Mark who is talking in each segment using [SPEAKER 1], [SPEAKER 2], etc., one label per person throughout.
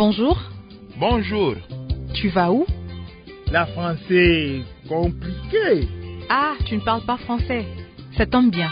[SPEAKER 1] Bonjour.
[SPEAKER 2] Bonjour.
[SPEAKER 1] Tu vas où?
[SPEAKER 2] La français compliqué.
[SPEAKER 1] Ah, tu ne parles pas français. Ça tombe bien.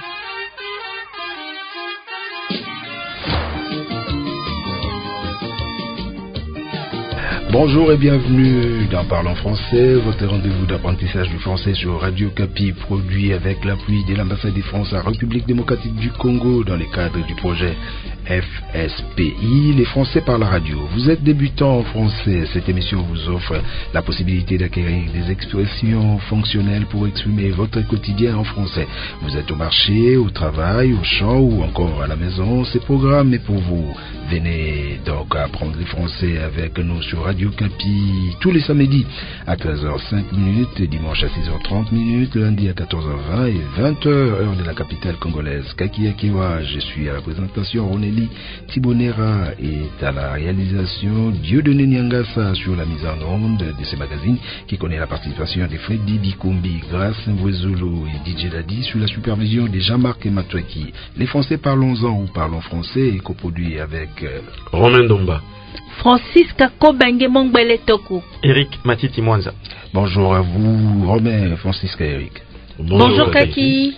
[SPEAKER 3] Bonjour et bienvenue dans Parlons Français, votre rendez-vous d'apprentissage du français sur Radio Capi, produit avec l'appui de l'ambassade de France en République démocratique du Congo dans le cadre du projet FSPI, les Français par la radio. Vous êtes débutant en français, cette émission vous offre la possibilité d'acquérir des expressions fonctionnelles pour exprimer votre quotidien en français. Vous êtes au marché, au travail, au champ ou encore à la maison, ce programme est pour vous. Venez donc apprendre le français avec nous sur Radio Capi tous les samedis à 13h05, dimanche à 6h30, lundi à 14h20 et 20h, heure de la capitale congolaise. Kakiakiwa, je suis à la présentation, Roneli Tibonera est à la réalisation, Dieudonné Nyangasa sur la mise en onde de ce magazine qui connaît la participation de Freddy Bikumbi, Grace Mvwezolo et DJ Dadi sur la supervision de Jean-Marc Matouaki. Les Français parlons-en ou parlons français est coproduit avec
[SPEAKER 4] Romain Domba,
[SPEAKER 5] Francisca Kobenge Mongbele Toko,
[SPEAKER 4] Eric Matiti Mwanza.
[SPEAKER 3] Bonjour à vous, Romain, Francisca, Eric.
[SPEAKER 5] Bonjour Kaki.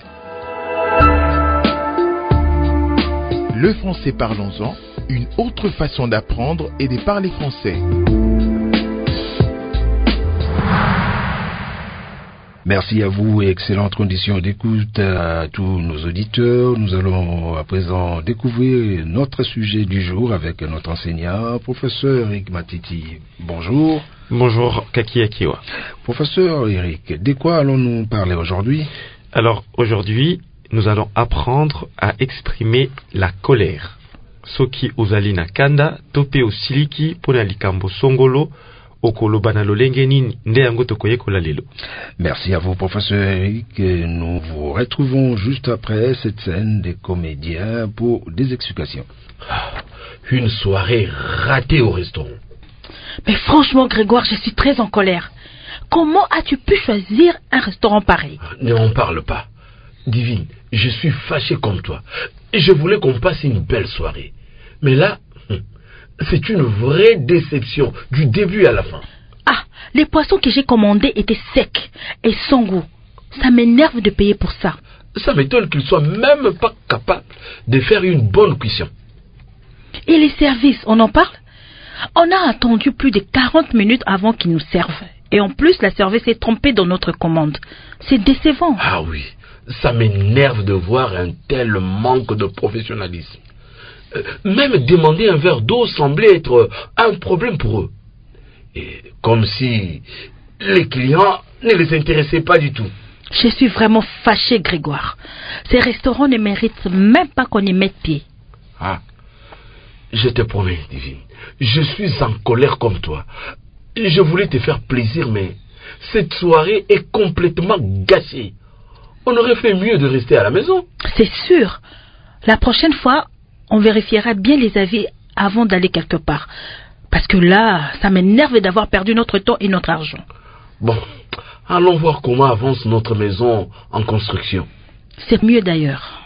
[SPEAKER 2] Le français parlons-en, une autre façon d'apprendre et de parler français.
[SPEAKER 3] Merci à vous et excellentes conditions d'écoute à tous nos auditeurs. Nous allons à présent découvrir notre sujet du jour avec notre enseignant, professeur Eric Matiti. Bonjour.
[SPEAKER 4] Bonjour Kaki Akiwa.
[SPEAKER 3] Professeur Eric, de quoi allons-nous parler aujourd'hui?
[SPEAKER 4] Alors aujourd'hui, nous allons apprendre à exprimer la colère. Soki ozali na kanda, tope osiliki pona likambo songolo.
[SPEAKER 3] Merci à vous, professeur Eric. Nous vous retrouvons juste après cette scène des comédiens pour des explications.
[SPEAKER 6] Une soirée ratée au restaurant.
[SPEAKER 5] Mais franchement, Grégoire, je suis très en colère. Comment as-tu pu choisir un restaurant pareil?
[SPEAKER 6] Ne m'en parle pas. Divine, je suis fâché comme toi. Je voulais qu'on passe une belle soirée. Mais là... c'est une vraie déception, du début à la fin.
[SPEAKER 5] Ah, les poissons que j'ai commandés étaient secs et sans goût. Ça m'énerve de payer pour ça.
[SPEAKER 6] Ça m'étonne qu'ils soient même pas capables de faire une bonne cuisson.
[SPEAKER 5] Et les services, on en parle? On a attendu plus de 40 minutes avant qu'ils nous servent. Et en plus, la serveuse s'est trompée dans notre commande. C'est décevant.
[SPEAKER 6] Ah oui, ça m'énerve de voir un tel manque de professionnalisme. Même demander un verre d'eau semblait être un problème pour eux. Et comme si les clients ne les intéressaient pas du tout.
[SPEAKER 5] Je suis vraiment fâché, Grégoire. Ces restaurants ne méritent même pas qu'on y mette pied.
[SPEAKER 6] Ah, je te promets, Divine, je suis en colère comme toi. Je voulais te faire plaisir, mais cette soirée est complètement gâchée. On aurait fait mieux de rester à la maison.
[SPEAKER 5] C'est sûr. La prochaine fois, on vérifiera bien les avis avant d'aller quelque part. Parce que là, ça m'énerve d'avoir perdu notre temps et notre argent.
[SPEAKER 6] Bon, allons voir comment avance notre maison en construction.
[SPEAKER 5] C'est mieux d'ailleurs.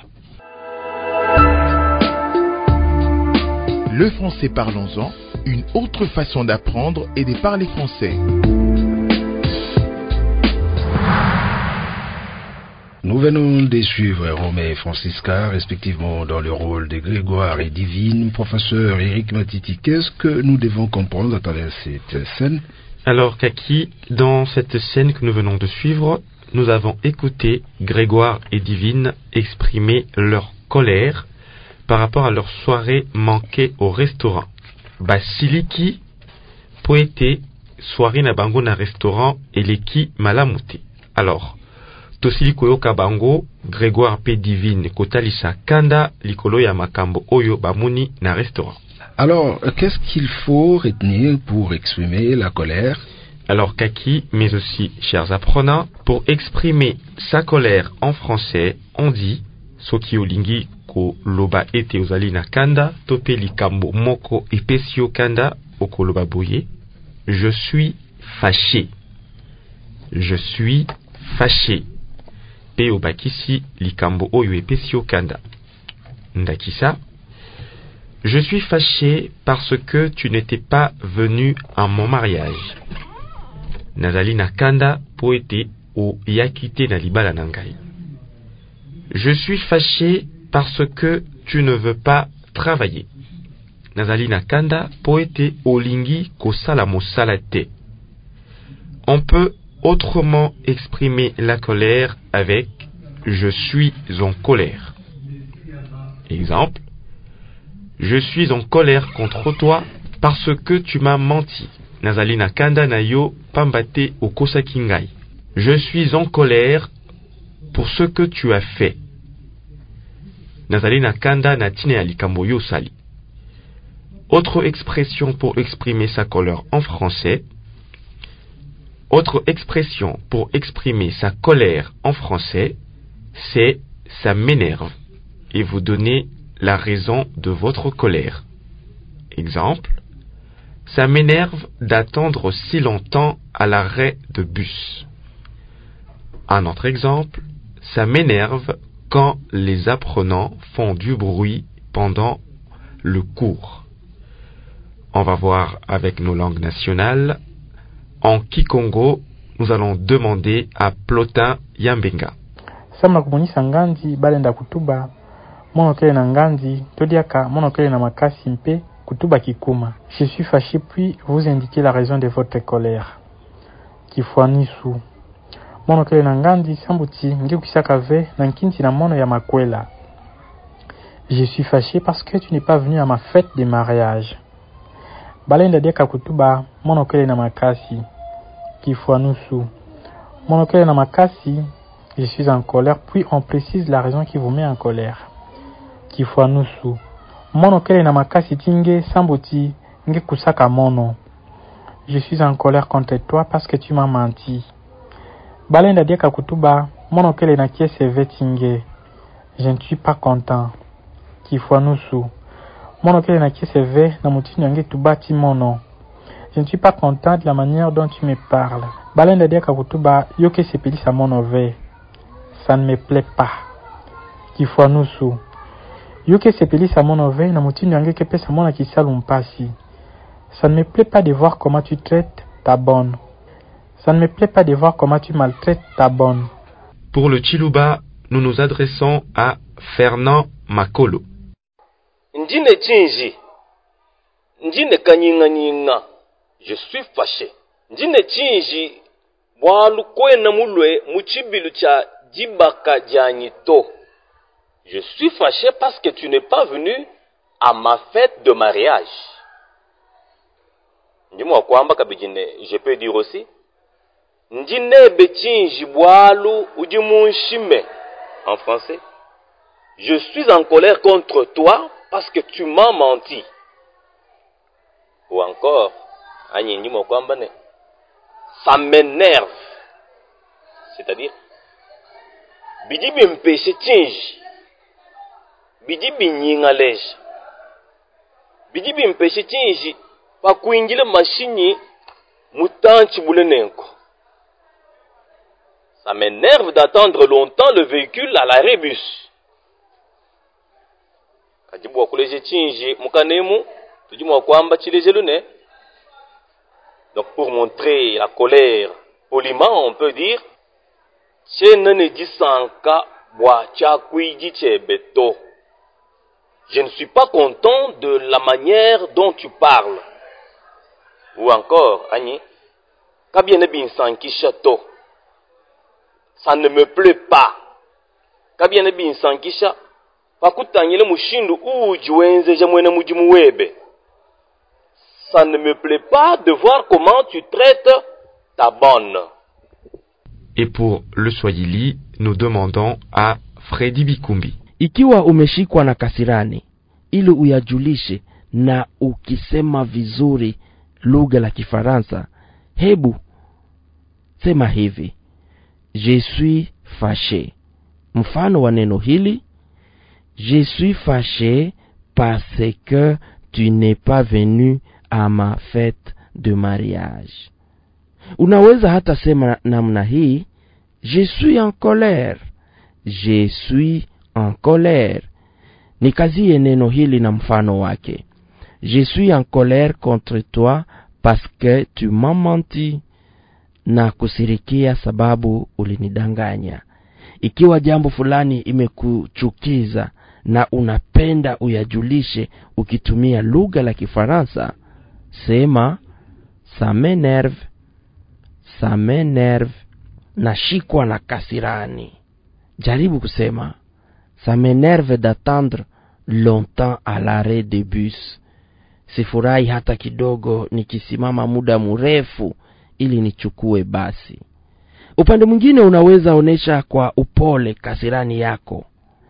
[SPEAKER 2] Le français parlons-en, une autre façon d'apprendre et de parler français.
[SPEAKER 3] Nous venons de suivre Romain et Francisca, respectivement dans le rôle de Grégoire et Divine. Professeur Eric Matiti, qu'est-ce que nous devons comprendre à travers cette scène?
[SPEAKER 4] Alors Kaki, dans cette scène que nous venons de suivre, nous avons écouté Grégoire et Divine exprimer leur colère par rapport à leur soirée manquée au restaurant. Basiliki, poété, soirée na bango na restaurant eleki malamuté. Alors, tosili koyoka bango, Grégoire pe Divine kotalisa kanda likolo ya makambo oyo bamuni na restaurant.
[SPEAKER 3] Alors, qu'est-ce qu'il faut retenir pour exprimer la colère?
[SPEAKER 4] Alors Kaki, mais aussi chers apprenants, pour exprimer sa colère en français, on dit soki olingi ko loba ete ozali na kanda, tope likambo moko epesio kanda okoloba boye, je suis fâché. Je suis fâché. Pe obakisi likambo oyo epesio kanda. Ndakisa, Je suis fâché parce que tu n'étais pas venu à mon mariage. Nazali nakanda poete o yakite na libala nangai. Je suis fâché parce que tu ne veux pas travailler. Nazali nakanda poete o lingi kosala mosala te. On peut autrement exprimer la colère avec je suis en colère. Exemple. Je suis en colère contre toi parce que tu m'as menti. Nazali nakanda na yo pambate okosaki ngai. Je suis en colère pour ce que tu as fait. Nazali nakanda na tine ya likambo yo sali. Autre expression pour exprimer sa colère en français. Autre expression pour exprimer sa colère en français, c'est ça m'énerve et vous donnez la raison de votre colère. Exemple, ça m'énerve d'attendre si longtemps à l'arrêt de bus. Un autre exemple, ça m'énerve quand les apprenants font du bruit pendant le cours. On va voir avec nos langues nationales. En Kikongo, nous allons demander à Plotin Yambenga.
[SPEAKER 7] Samna kumonisa nganzi balenda kutuba monokele na nganzi todiaka monokele na makasi mpe kutuba kikuma. Je suis fâché puis vous indiquez la raison de votre colère. Kifuanisu monokele na nganzi sambuti ngikisaka ve na nkinti na mono ya makwela. Je suis fâché parce que tu n'es pas venu à ma fête de mariage. Balenda diaka kutuba monokele na makasi. Kifuanusu monokele na makasi. Je suis en colère, puis on précise la raison qui vous met en colère. Kifuanusu monokele na makasi tinge sambuti nge kusaka mono. Je suis en colère contre toi parce que tu m'as menti. Balenda diaka kutuba monokele na kiese ve tinge. Je ne suis pas content. Kifuanusu monokele na kiese ve na mutini yange tubati mono. Je ne suis pas content de la manière dont tu me parles. Balenda diaka kutuba yoke sepeli sa mono ve. Ça ne me plaît pas. Kifuanusu yoke sepeli sa mono ve na mutini yange kepe sa mono kisalu mpasi. Ça ne me plaît pas de voir comment tu traites ta bonne. Ça ne me plaît pas de voir comment tu maltraites ta bonne.
[SPEAKER 4] Pour le Chiluba, nous nous adressons à Fernand Makolo.
[SPEAKER 8] Ndine chinji. Ndine kanyinga. Je suis fâché. Ndine chinji. Bwalu kwena mulwe muchibilu cha dibaka diagnito. Je suis fâché parce que tu n'es pas venu à ma fête de mariage. Ndimo kwamba kabijine, je peux dire aussi. Ndine bechinji bwalu udimunshime. En français. Je suis en colère contre toi parce que tu m'as menti. Ou encore, ndimo kwamba ne. Ça m'énerve. C'est-à-dire, bidi bimpeshe tinji, bidi binyingalej, bidi bimpeshe tinji, pa kuingile machini mutanchi bulenenko. Ça m'énerve d'attendre longtemps le véhicule à l'arrêt bus. Kajibu wakuleje tinji mukanemu, tujimu wakwamba chileje lune. Donc pour montrer la colère poliment, on peut dire je ne suis pas content de la manière dont tu parles. Ou encore, Annie, ça ne me plaît pas. Ça ne me plaît pas de voir comment tu traites ta bonne.
[SPEAKER 4] Et pour le Swahili, nous demandons à Freddy Bikumbi.
[SPEAKER 9] Ikiwa umeshikwa na kasirani, ili uyajulishe na ukisema vizuri lugha la Kifaransa, hebu sema hivi: Je suis fâché. Mfano wa neno hili: Je suis fâché parce que tu n'es pas venu à ma fête de mariage. Unaweza hata sema namna hii: Je suis en colère. Je suis en colère. Nikazie neno hili na mfano wake. Je suis en colère contre toi parce que tu m'as menti, na kusirikia sababu ulinidanganya. Ikiwa jambo fulani imekuchukiza na unapenda uyajulishe ukitumia lugha la Kifaransa, sema ça m'énerve, nashikwa na kasirani. Jaribu kusema ça m'énerve d'attendre longtemps à l'arrêt de bus. Sifurahi hata kidogo nikisimama muda mrefu ili nichukue basi. Upande mwingine unaweza onesha kwa upole kasirani yako.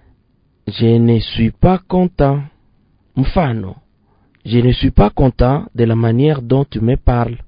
[SPEAKER 9] Je ne suis pas content. Mfano, je ne suis pas content de la manière dont tu me parles.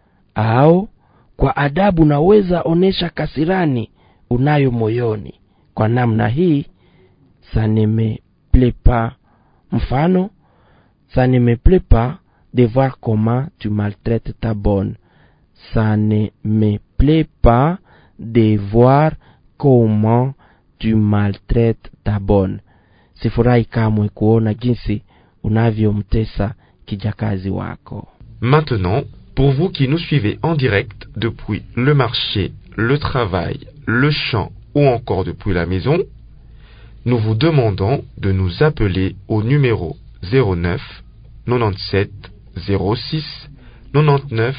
[SPEAKER 9] Au kwa adabu unaweza onesha kasirani unayo moyoni. Kwa namna hii, ça ne me plaît pas. Mfano, ça ne me plaît pas de voir comment tu maltraites ta bonne. Ça ne me plaît pas de voir comment tu maltraites ta bonne. Sifurahi kamwe kuona jinsi unavyomtesa kijakazi wako.
[SPEAKER 4] Maintenant, pour vous qui nous suivez en direct depuis le marché, le travail, le champ ou encore depuis la maison, nous vous demandons de nous appeler au numéro 09 97 06 99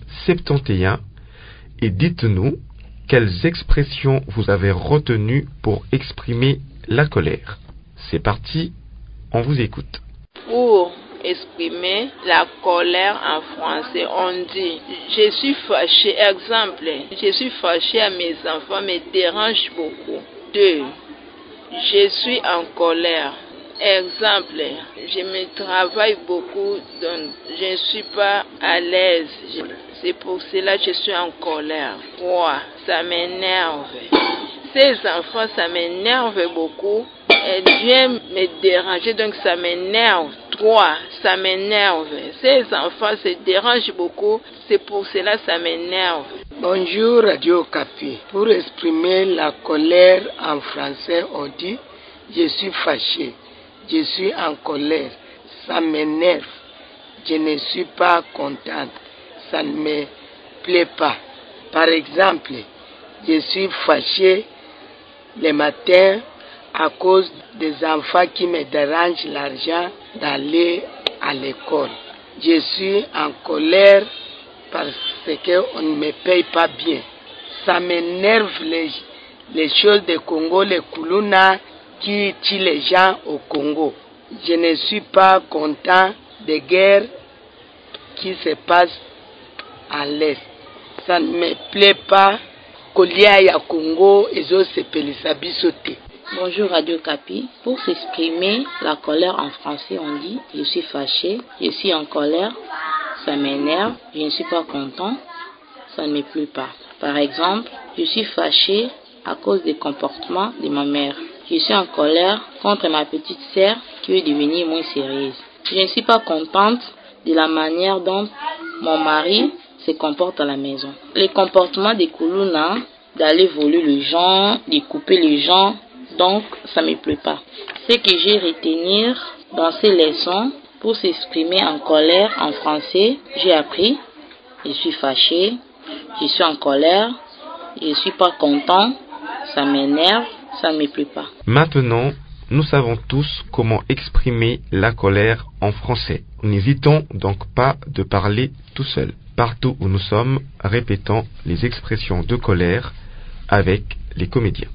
[SPEAKER 4] 71 et dites-nous quelles expressions vous avez retenues pour exprimer la colère. C'est parti, on vous écoute.
[SPEAKER 10] Pour exprimer la colère en français, on dit « Je suis fâché ». Exemple, « Je suis fâché à mes enfants, me dérange beaucoup ». 2. Je suis en colère. Exemple, je me travaille beaucoup, donc je ne suis pas à l'aise. C'est pour cela que je suis en colère. 3. Ça m'énerve. Ces enfants, ça m'énerve beaucoup. Elles viennent me déranger, donc ça m'énerve. 3. Ça m'énerve. Ces enfants se dérangent beaucoup, c'est pour cela que ça m'énerve.
[SPEAKER 11] Bonjour Radio Okapi. Pour exprimer la colère en français, on dit « Je suis fâché ». Je suis en colère, ça m'énerve, je ne suis pas contente, ça ne me plaît pas. Par exemple, je suis fâché le matin à cause des enfants qui me dérangent l'argent d'aller à l'école. Je suis en colère parce qu'on ne me paye pas bien. Ça m'énerve les choses de Congo, les Kuluna, qui tue les gens au Congo. Je ne suis pas content des guerres qui se passent à l'Est. Ça ne me plaît pas kolia ya Congo ezosepelisa biso te.
[SPEAKER 12] Bonjour Radio Kapi. Pour s'exprimer la colère en français, on dit « Je suis fâché, je suis en colère, ça m'énerve, je ne suis pas content, ça ne me plaît pas ». Par exemple, je suis fâché à cause des comportements de ma mère. Je suis en colère contre ma petite sœur qui veut devenir moins sérieuse. Je ne suis pas contente de la manière dont mon mari se comporte à la maison. Les comportements des Kuluna, d'aller voler les gens, de couper les gens, donc ça ne me plaît pas. Ce que j'ai retenir dans ces leçons pour s'exprimer en colère en français, j'ai appris je suis fâché, je suis en colère, je ne suis pas content, ça m'énerve, ça ne me plaît pas.
[SPEAKER 4] Maintenant, nous savons tous comment exprimer la colère en français. N'hésitons donc pas de parler tout seul. Partout où nous sommes, répétons les expressions de colère avec les comédiens.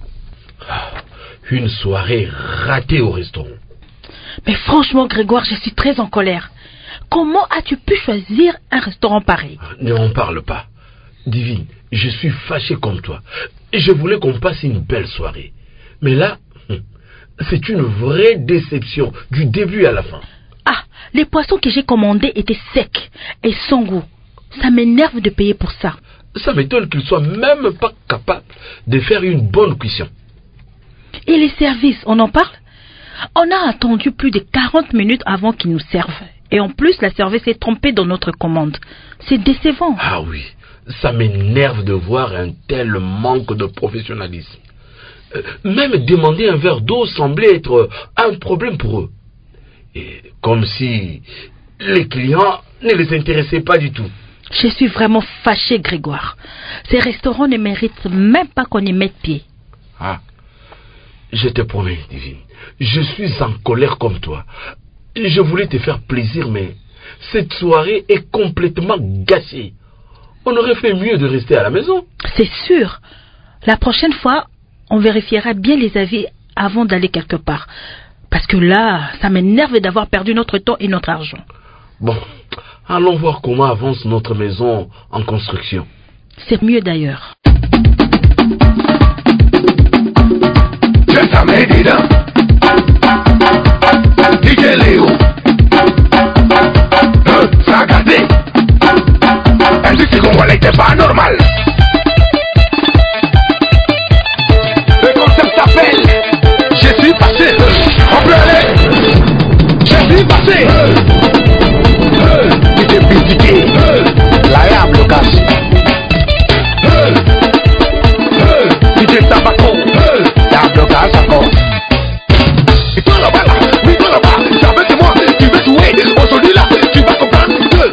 [SPEAKER 6] Une soirée ratée au restaurant.
[SPEAKER 5] Mais franchement, Grégoire, je suis très en colère. Comment as-tu pu choisir un restaurant pareil?
[SPEAKER 6] Ne m'en parle pas. Divine, je suis fâché comme toi. Je voulais qu'on passe une belle soirée. Mais là, c'est une vraie déception, du début à la fin.
[SPEAKER 5] Ah, les poissons que j'ai commandés étaient secs et sans goût. Ça m'énerve de payer pour ça.
[SPEAKER 6] Ça m'étonne qu'ils soient même pas capables de faire une bonne cuisson.
[SPEAKER 5] Et les services, on en parle? On a attendu plus de 40 minutes avant qu'ils nous servent. Et en plus, la serveuse s'est trompée dans notre commande. C'est décevant.
[SPEAKER 6] Ah oui, ça m'énerve de voir un tel manque de professionnalisme. Même demander un verre d'eau semblait être un problème pour eux. Et comme si les clients ne les intéressaient pas du tout.
[SPEAKER 5] Je suis vraiment fâché, Grégoire. Ces restaurants ne méritent même pas qu'on y mette pied.
[SPEAKER 6] Ah, je te promets, Divine, je suis en colère comme toi. Je voulais te faire plaisir, mais cette soirée est complètement gâchée. On aurait fait mieux de rester à la maison.
[SPEAKER 5] C'est sûr. La prochaine fois, on vérifiera bien les avis avant d'aller quelque part. Parce que là, ça m'énerve d'avoir perdu notre temps et notre argent.
[SPEAKER 6] Bon, allons voir comment avance notre maison en construction.
[SPEAKER 5] C'est mieux d'ailleurs.
[SPEAKER 13] Pas normal. Le concept s'appelle Je suis passé. On peut aller. Je suis passé. Tu t'es critiqué. La y'a blocage. Tu t'es tabaco. Y'a blocage encore. Et toi là-bas, oui toi là-bas, c'est avec moi, tu veux jouer. Aujourd'hui là, tu vas comprendre.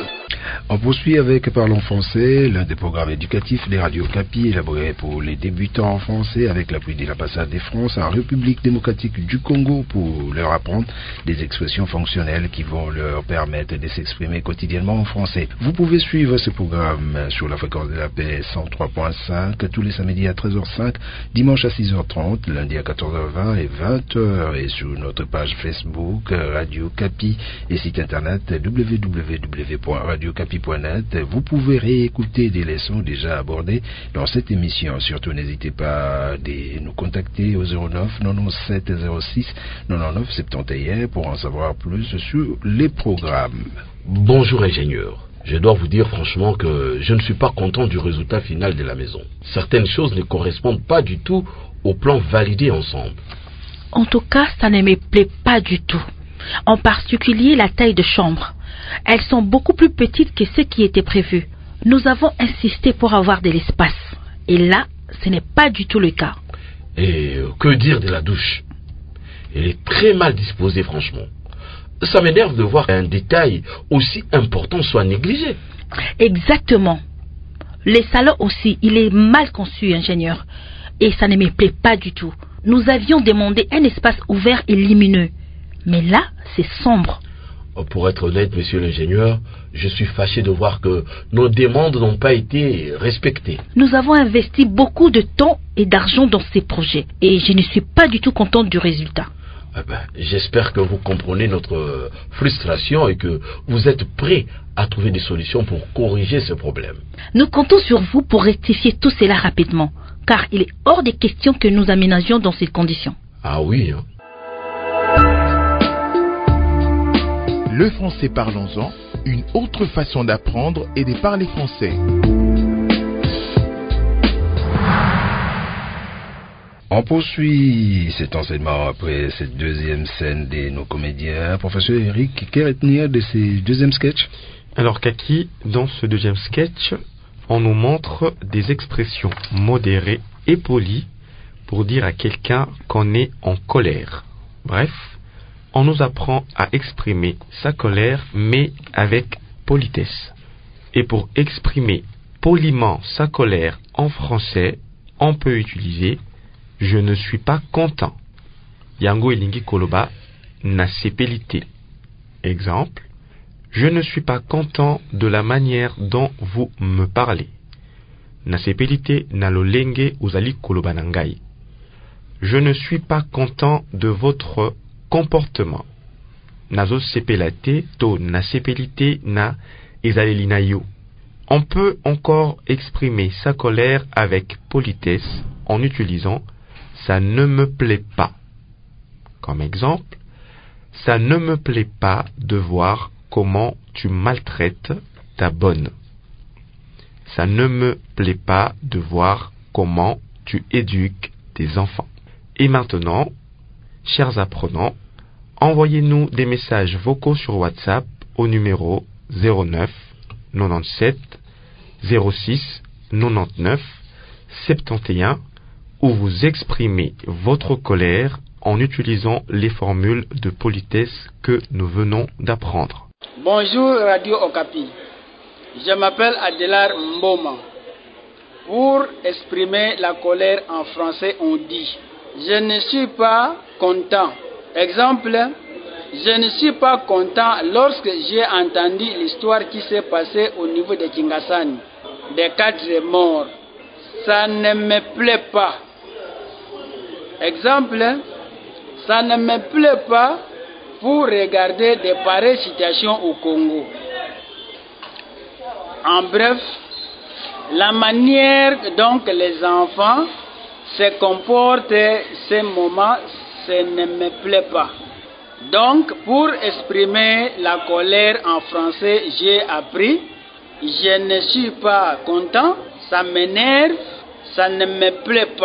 [SPEAKER 3] On poursuit avec Parlons français, l'un des programmes éducatifs des radios Capi élaboré pour les débutants en français avec l'appui de l'ambassade de France en République démocratique du Congo pour leur apprendre des expressions fonctionnelles qui vont leur permettre de s'exprimer quotidiennement en français. Vous pouvez suivre ce programme sur la fréquence de la paix 103.5 tous les samedis à 13h05, dimanche à 6h30, lundi à 14h20 et 20h et sur notre page Facebook Radio Capi et site internet www.radiocapi.net. Vous pouvez réécouter des leçons déjà abordées dans cette émission. Surtout, n'hésitez pas à nous contacter au 09 97 06 99 71 pour en savoir plus sur les programmes.
[SPEAKER 6] Bonjour ingénieur. Je dois vous dire franchement que je ne suis pas content du résultat final de la maison. Certaines choses ne correspondent pas du tout au plan validé ensemble.
[SPEAKER 5] En tout cas, ça ne me plaît pas du tout. En particulier la taille de chambre. Elles sont beaucoup plus petites que ce qui était prévu. Nous avons insisté pour avoir de l'espace. Et là, ce n'est pas du tout le cas.
[SPEAKER 6] Et que dire de la douche? Elle est très mal disposée, franchement. Ça m'énerve de voir qu'un détail aussi important soit négligé.
[SPEAKER 5] Exactement. Les salons aussi, il est mal conçu, ingénieur. Et ça ne me plaît pas du tout. Nous avions demandé un espace ouvert et lumineux. Mais là, c'est sombre.
[SPEAKER 6] Pour être honnête, monsieur l'ingénieur, je suis fâché de voir que nos demandes n'ont pas été respectées.
[SPEAKER 5] Nous avons investi beaucoup de temps et d'argent dans ces projets. Et je ne suis pas du tout contente du résultat.
[SPEAKER 6] J'espère que vous comprenez notre frustration et que vous êtes prêts à trouver des solutions pour corriger ce problème.
[SPEAKER 5] Nous comptons sur vous pour rectifier tout cela rapidement, car il est hors des questions que nous aménagions dans ces conditions.
[SPEAKER 6] Ah oui, hein.
[SPEAKER 2] Le français parlons-en, une autre façon d'apprendre et de parler français.
[SPEAKER 3] On poursuit cet enseignement après cette deuxième scène de nos comédiens. Professeur Eric, quelle retenir de ces deuxièmes sketchs?
[SPEAKER 4] Alors Kaki, dans ce deuxième sketch, on nous montre des expressions modérées et polies pour dire à quelqu'un qu'on est en colère. Bref, on nous apprend à exprimer sa colère, mais avec politesse. Et pour exprimer poliment sa colère en français, on peut utiliser « je ne suis pas content ». Yango elingi koloba na sepelite. Exemple, « je ne suis pas content de la manière dont vous me parlez ». Na sepelite na lolenge uzali koloba nangai. « Je ne suis pas content de votre comportement. Nazo sepelate to na sepelite na ezalelina yo. » On peut encore exprimer sa colère avec politesse en utilisant « ça ne me plaît pas ». Comme exemple, « ça ne me plaît pas de voir comment tu maltraites ta bonne. » Ça ne me plaît pas de voir comment tu éduques tes enfants. Et maintenant, chers apprenants, envoyez-nous des messages vocaux sur WhatsApp au numéro 09 97 06 99 71 où vous exprimez votre colère en utilisant les formules de politesse que nous venons d'apprendre.
[SPEAKER 14] Bonjour Radio Okapi, je m'appelle Adelar Mboma. Pour exprimer la colère en français, on dit « Je ne suis pas content ». Exemple, je ne suis pas content lorsque j'ai entendu l'histoire qui s'est passée au niveau de Kingasani, des 4 morts. Ça ne me plaît pas. Exemple, ça ne me plaît pas pour regarder de pareilles situations au Congo. En bref, la manière dont les enfants se comportent ces moments, ça ne me plaît pas. Donc, pour exprimer la colère en français, j'ai appris « Je ne suis pas content, ça m'énerve, ça ne me plaît pas ».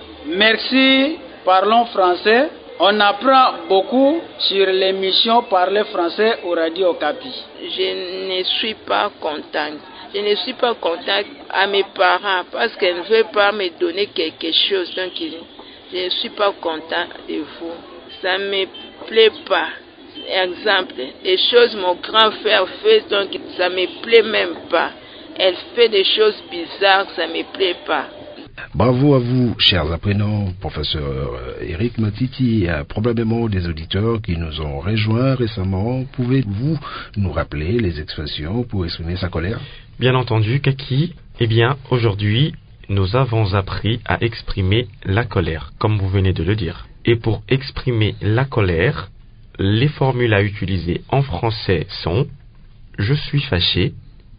[SPEAKER 14] Merci, parlons français. On apprend beaucoup sur l'émission Parler français au Radio Okapi.
[SPEAKER 10] Je ne suis pas contente. Je ne suis pas contente à mes parents parce qu'ils ne veulent pas me donner quelque chose. Donc, je ne suis pas content de vous. Ça ne me plaît pas. Exemple, les choses mon grand frère fait, donc ça ne me plaît même pas. Elle fait des choses bizarres, ça ne me plaît pas.
[SPEAKER 3] Bravo à vous, chers apprenants, professeur Eric Matiti. Il y a probablement des auditeurs qui nous ont rejoints récemment. Pouvez-vous nous rappeler les expressions pour exprimer sa colère?
[SPEAKER 4] Bien entendu, Kaki. Eh bien, aujourd'hui, nous avons appris à exprimer la colère, comme vous venez de le dire. Et pour exprimer la colère, les formules à utiliser en français sont « je suis fâché »,«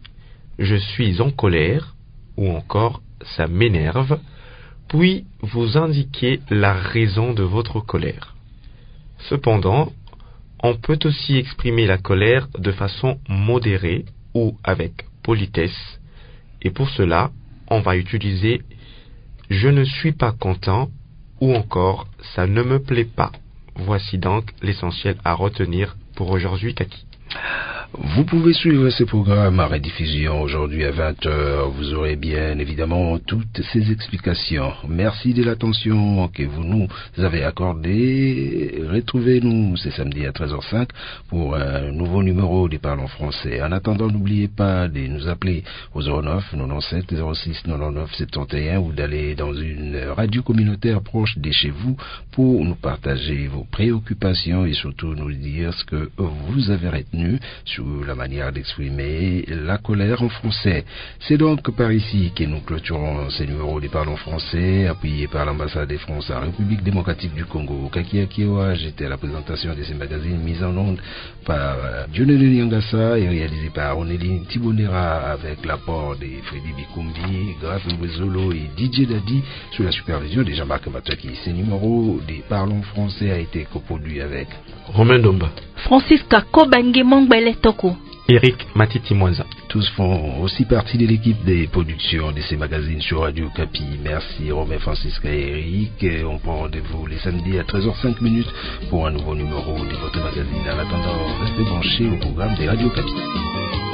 [SPEAKER 4] je suis en colère » ou encore « ça m'énerve », puis vous indiquez la raison de votre colère. Cependant, on peut aussi exprimer la colère de façon modérée ou avec politesse, et pour cela, on va utiliser « je ne suis pas content » ou encore « ça ne me plaît pas ». Voici donc l'essentiel à retenir pour aujourd'hui, Kaki.
[SPEAKER 3] Vous pouvez suivre ce programme à rediffusion aujourd'hui à 20h. Vous aurez bien évidemment toutes ces explications. Merci de l'attention que vous nous avez accordée. Retrouvez-nous ce samedi à 13h05 pour un nouveau numéro des Parlons français. En attendant, n'oubliez pas de nous appeler au 09 97 06 99 71 ou d'aller dans une radio communautaire proche de chez vous pour nous partager vos préoccupations et surtout nous dire ce que vous avez retenu sur la manière d'exprimer la colère en français. C'est donc par ici que nous clôturons ce numéro des Parlons français, appuyé par l'ambassade de France en République démocratique du Congo. Kaki Akiewa, j'étais à la présentation de ces magazines mis en onde par Dionel Nyangasa et réalisé par Onéline Thibonera avec l'apport de Freddy Bikumbi, Graf Mbezolo et DJ Daddy sous la supervision de Jean-Marc Mataki. Ce numéro des Parlons français a été coproduit avec
[SPEAKER 6] Romain Domba,
[SPEAKER 5] Francisca Kobange Mongbele Toko,
[SPEAKER 4] Eric Matiti Mwanza.
[SPEAKER 3] Tous font aussi partie de l'équipe des productions de ces magazines sur Radio Okapi. Merci Romain, Francisca et Eric. On prend rendez-vous les samedis à 13h05 pour un nouveau numéro de votre magazine. En attendant, restez branchés au programme de Radio Okapi.